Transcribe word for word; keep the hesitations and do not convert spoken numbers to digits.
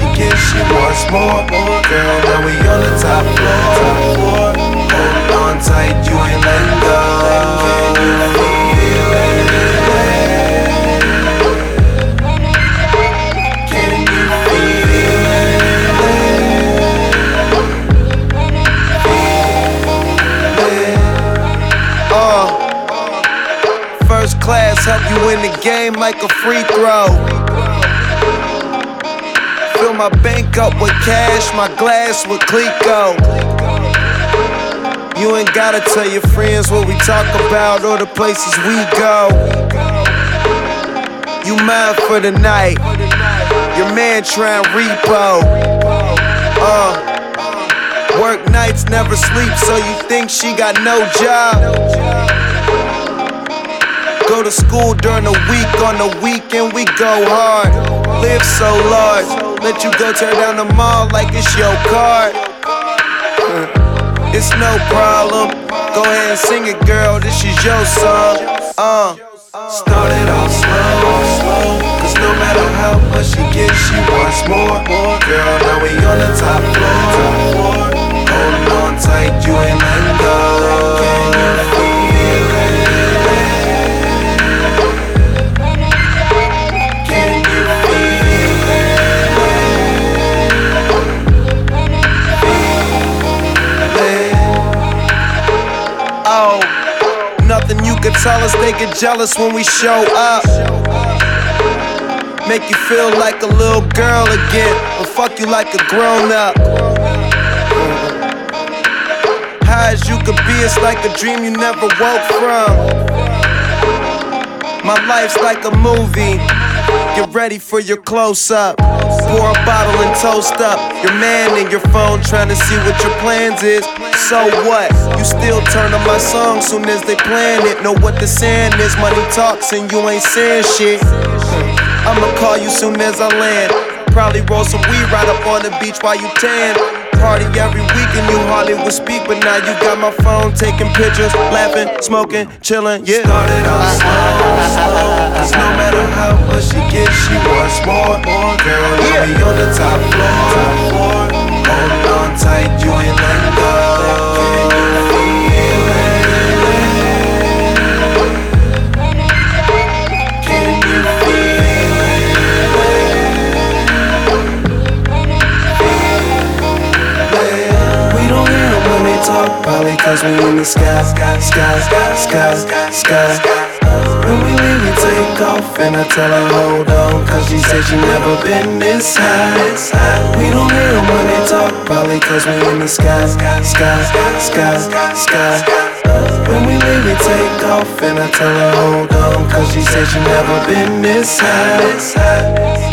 she gets, she wants more. Girl, now we on the top floor. Hold on tight, you ain't letting go. Can you feel it? Can you feel it? Uh, first class help you win the game like a free throw. Fill my bank up with cash, my glass with Clico. You ain't gotta tell your friends what we talk about or the places we go. You mine for the night, your man tryin' repo. Uh, work nights, never sleep, so you think she got no job. Go to school during the week, on the weekend we go hard. Live so large, let you go tear down the mall like it's your card. It's no problem, go ahead and sing it, girl, this is your song. Uh, start it off slow, cause no matter how much she gets, she wants more. Girl, now we on the top floor. Holding on tight, you ain't letting go. Can you feel it? Can you feel it? Oh, nothing you could tell us, they get jealous when we show up. Make you feel like a little girl again, or fuck you like a grown up. High as you could be, it's like a dream you never woke from. My life's like a movie, get ready for your close-up. Pour a bottle and toast up your man in your phone, trying to see what your plans is. So what? You still turn on my song soon as they plan it. Know what the saying is, money talks and you ain't saying shit. I'ma call you soon as I land. Probably roll some weed right up on the beach while you tan. Party every week and you hardly would speak, but now you got my phone taking pictures, laughing, smoking, chilling, yeah. Started off slow, slow, cause no matter how much she gets, she wants more. Girl, now we on the top floor. Holding on tight, you ain't letting go. Can you feel it? Can you feel it? We don't hear them when they talk, probably cause we in the sky, sky, sky, sky, sky, sky. When we leave, we take off, and I tell her hold on, cause she said she never been this high. We don't hear them when they talk, probably cause we in the sky, sky, sky, sky, sky. When we leave, we take off, and I tell her hold on, cause she said she never been this high.